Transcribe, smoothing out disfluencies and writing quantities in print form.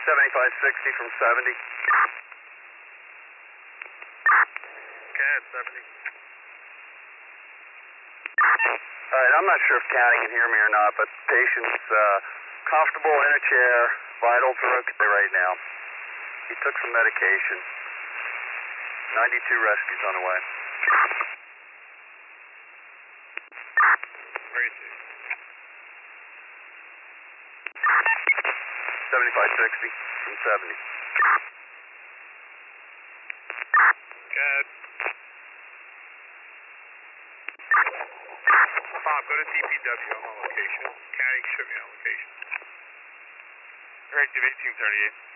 7560 from 70. CAD 70. Alright, I'm not sure if County can hear me or not, but patient's comfortable in a chair, vitals are okay right now. He took some medication. 92 rescues on the way. Where is he? 7560 from 70. CAD. Bob, go to DPW. I'm on location. County, show me on location. Directive 1838.